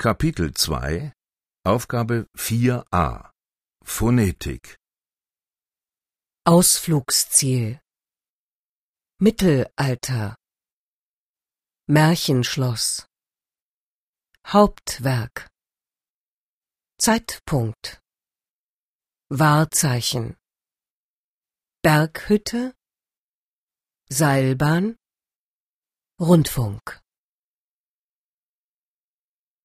Kapitel 2 Aufgabe 4a Phonetik Ausflugsziel Mittelalter Märchenschloss Hauptwerk Zeitpunkt Wahrzeichen Berghütte Seilbahn Rundfunk